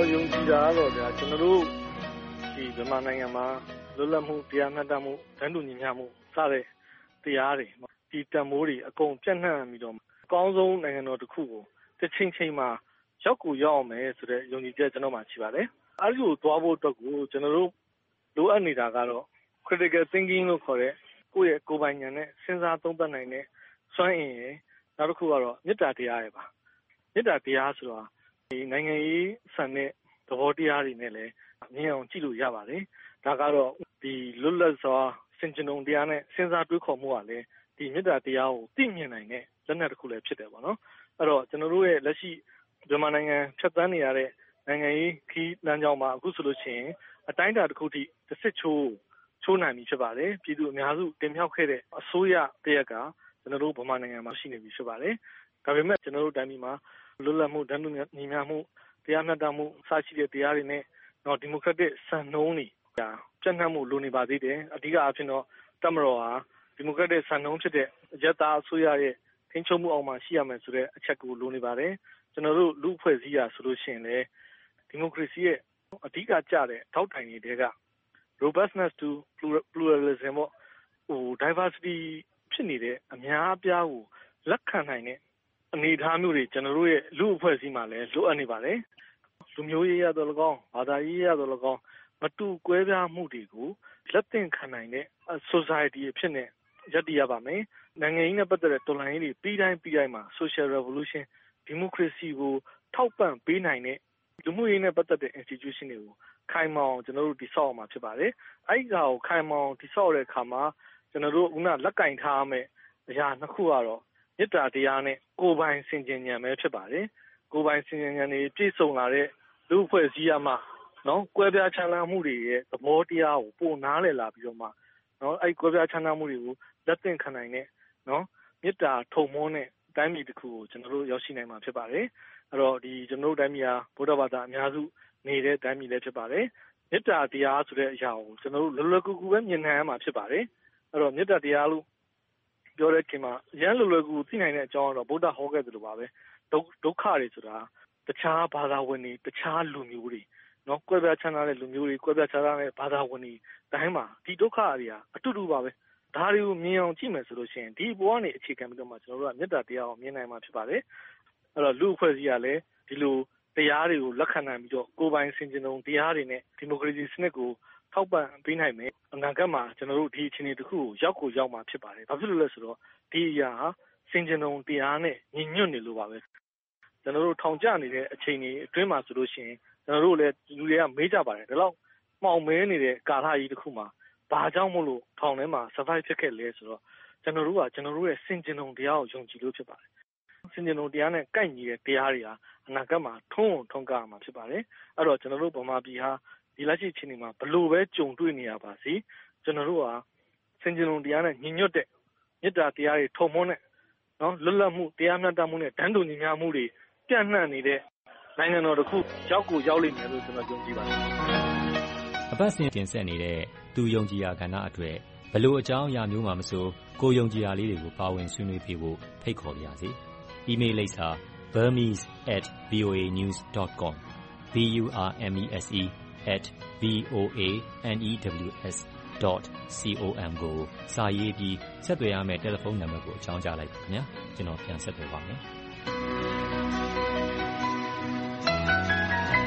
ယုံကြည်တာကတော့ဗျာကျွန်တော်တို့ဒီမြန်မာနိုင်ငံမှာလွတ်လပ်မှုတရားမျှတမှုတန်းတူညီမျှမှုစတဲ့တရားတွေဒီတန်ဖိုးတွေအကုန်ပြန့်နှံ့ပြီးတော့အကောင်းဆုံးနိုင်ငံတော်တစ်ခုကိုတစ်ချိန်ချိန်မှာရောက်ကိုရောက်အောင်မယ်ဆိုတဲ့ယုံကြည်ချက်ကျွန်တော်မှရှိပါတယ်။အဲဒီလိုသွားဖို့အတွက်ကိုကျွန်တော်တို့လိုအပ်နေတာကတော့ critical thinking လို့ခေါ်တဲ့ကိုယ့်ရဲ့ကိုယ်ပိုင်ဉာဏ်နဲ့စဉ်းစားသုံးသပ်နိုင်တဲ့စွမ်းအင်ရယ်နောက်တစ်ခုကတော့မေတ္တာတရားရယ်ပါ။မေတ္တာတရားဆိုတာဒီနိုင်ငံရေးဆန်တဲ့သဘောတရားတွေနဲ့လည်းမြင်အောင်ကြည့်လို့ရပါတယ်။ဒါကတော့ဒီလွတ်လပ်စွာစင်ကြင်ုံတရားနဲ့စဉ်းစားတွေးခေါ်မှုကလည်းဒီမေတ္တာတရားကိုသိမြင်နိုင်တဲ့လက်နက်တစ်ခုလည်းဖြစ်တယ်ပေါ့နော်။အဲ့တော့ကျွန်တော်တို့ရဲ့လက်ရှိမြန်မာနိုင်ငံဖြတ်သန်းနေရတဲ့နိုင်ငံရေးခီးလမ်းကြောင်းမှာအခုဆိုလို့ရှိရင်အတိုင်းအတာတစ်ခုထိတစ်စစ်ချိုးနိုင်ပြီဖြစ်ပါတယ်။ပြည်သူအများစုတင်မြှောက်ခဲ့တဲ့အစိုးရတရက်ကကျွန်တော်တို့ဗမာနိုင်ငံမှာရှိနေပြီဖြစ်ပါတယ်။ဒါပေမဲ့ကျွန်တော်တို့တိုင်းပြည်မှာလွတ်လပ်မှုတန်းတူညီမျှမှုတရားမျှတမှုစရှိတဲ့တရားတွေနဲ့တော့ဒီမိုကရက်တစ်စံနှုန်းတွေပြန့်နှံ့မှုလိုနေပါသေးတယ်အဓိကအဖြစ်တော့တပ်မတော်ဟာဒီမိုကရက်တစ်စံနှုန်းဖြစ်တဲ့အရပ်သားအစိုးရရဲ့ထိန်းချုပ်မှုအောက်မှာရှိရမယ်ဆိုတဲ့အချက်ကိုလိုနေပါတယ်ကျွန်တော်တို့လူအဖွဲ့အစည်းရာဆိုလို့ရှိရင်လည်းဒီမိုကရေစီရဲ့အဓိကကျတဲ့ထောက်တိုင်တွေတဲက robustness to pluralism diversity ဖြစ်နေတဲ့အများအပြားကိုလက်ခံနိုင်တဲ့အနေအထားမျိုးတွေကျွန်တော်တို့ရဲ့လူအဖွဲ့အစည်းမှာလည်းလိုအပ်နေပါတယ်လူမျိုးရေးရတော့၎င်းဘာသာရေးရတော့၎င်းမတူကွဲပြားမှုတွေကိုလက်သင့်ခံနိုင်တဲ့ society ဖြစ်နေရပ်တည်ရပါမယ်နိုင်ငံရေးနဲ့ပတ်သက်တဲ့တော်လှန်ရေးတွေပြီးတိုင်းမှာ social revolution democracy ကိုထောက်ပံ့ပေးနိုင်တဲ့လူမှုရေးနဲ့ပတ်သက်တဲ့ institution တွေကိုခိုင်မာအောင်ကျွန်တော်တို့တည်ဆောက်အောင်မှာဖြစ်ပါတယ်အဲ့ဒါကိုခိုင်မာအောင်တည်ဆောက်တဲ့အခါမှာကျွန်တော်တို့ခုနလက်ကင်ထားရမယ့်အရာနှစ်ခုကတော့မေတ္တာတရားနဲ့ကိုယ်ပိုင်စင်ကြင်ဉာဏ်ပဲဖြစ်ပါတယ်ကိုယ်ပိုင်စင်ကြင်ဉာဏ်တွေပြည့်စုံလာတဲ့လူအဖွဲ့အစည်းရမှနော်ကွဲပြားခြားနားမှုတွေရဲ့သဘောတရားကိုပိုနားလည်လာပြီးတော့မှနော်အဲ့ကွဲပြားခြားနားမှုတွေကိုလက်သင့်ခံနိုင်တဲ့နော်မေတ္တာထုံမွန်းတဲ့တိုင်းပြည်တစ်ခုကိုကျွန်တော်တို့ရောက်ရှိနိုင်မှာဖြစ်ပါတယ်အဲ့တော့ဒီကျွန်တော်တို့တိုင်းပြည်ဟာဗုဒ္ဓဘာသာအများစုနေတဲ့တိုင်းပြည်လည်းဖြစ်ပါတယ်မေတ္တာတရားဆိုတဲ့အရာကိုကျွန်တော်တို့လွယ်ကူကူပဲမြင်နိုင်ရမှာဖြစ်ပါတယ်အဲ့တော့မေတ္တာတရားလို့ပြောတဲ့ချိန်မှာရန်လွယ်ကူသိနိုင်တဲ့အကြောင်းကတော့ဗုဒ္ဓဟောခဲ့တယ်လို့ပါပဲဒုက္ခတွေဆိုတာတခြားဘာသာဝင်တွေတခြားလူမျိုးတွေနော်ကွဲပြားခြားနားတဲ့လူမျိုးတွေကွဲပြားခြားနားတဲ့ဘာသာဝင်တွေတိုင်းမှာဒီဒုက္ခတွေဟာအတူတူပါပဲဒါတွေကိုမြင်အောင်ကြည့်မယ်ဆိုလို့ရှိရင်ဒီဘဝကနေအခြေခံပြီးတော့မှကျွန်တော်တို့ကမေတ္တာတရားကိုမြင်နိုင်မှာဖြစ်ပါတယ်အဲ့တော့လူအဖွဲ့အစည်းကလည်းဒီလိုတရားတွေကိုလက်ခံနိုင်ပြီးတော့ကိုယ်ပိုင်စင်ကြင်ုံတရားတွေနဲ့ဒီမိုကရေစီစနစ်ကိုထောက်ပံ့ပေးနိုင်မယ်အနာဂတ်မှာကျွန်တော်တို့ဒီအခြေအနေတစ်ခုကိုရောက်မှာဖြစ်ပါတယ်ဘာဖြစ်လို့လဲဆိုတော့ဒီအရာဟာစင်ကြင်ုံတရားနဲ့ညီညွတ်နေလို့ပါပဲကျွန်တော်တို့ထောင်ကျနေတဲ့အခြေအနေအတွင်းမှာဆိုလို့ရှိရင်ကျွန်တော်တို့လည်းလူတွေကမေးကြပါတယ်ဒါတော့မှောင်မဲနေတဲ့ကာလကြီးတစ်ခုမှာဘာကြောင့်မို့လို့ထောင်ထဲမှာ survive ဖြစ်ခဲ့လဲဆိုတော့ကျွန်တော်တို့ကကျွန်တော်တို့ရဲ့စင်ကြင်ုံတရားကိုယုံကြည်လို့ဖြစ်ပါတယ်စင်ကြင်ုံတရားနဲ့ကိုက်ညီတဲ့တရားတွေဟာအနာဂတ်မှာထုံးကားမှာဖြစ်ပါတယ်အဲ့တော့ကျွန်တော်တို့ဗမာပြည်ဟာဒီလက်ရှိအခြေအနေမှာဘလို့ပဲကြုံတွေ့နေရပါစေကျွန်တော်တို့ဟာစင်ကြင်ုံတရားနဲ့ညီညွတ်တဲ့မေတ္တာတရားတွေထုံမွန်းတဲ့နော်လွတ်လပ်မှုတရားမျှတမှုနဲ့တန်းတူညီမျှမှုတွေပြန့်နှံ့နေတဲ့နိုင်ငံတော်တစ်ခုရောက်လိမ့်မယ်လို့ကျွန်တော်ယုံကြည်ပါတယ်အပတ်စဉ်တင်ဆက်နေတဲ့သူယုံကြည်ရာကဏ္ဍအတွက်ဘလို့အကြောင်းအရာမျိုးမှမဆိုကိုယုံကြည်ရာလေးတွေကိုပါဝင်ဆွေးနွေးပြဖို့ဖိတ်ခေါ်ပါရစေ။ email လိပ်စာ burmese@voanews.com burmese@voanews.com ကိုစာရေးပြီးဆက်သွယ်ရမယ့်တယ်လီဖုန်းနံပါတ်ကိုအကြောင်းကြားလိုက်ပါခင်ဗျာကျွန်တော်ပြန်ဆက်သွယ်ပါမယ်